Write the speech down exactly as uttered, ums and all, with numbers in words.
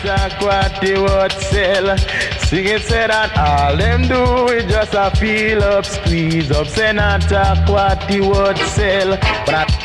talk what they would sell. Sing it, say that all them do is just a feel up, squeeze up. Say not talk what they would sell. But I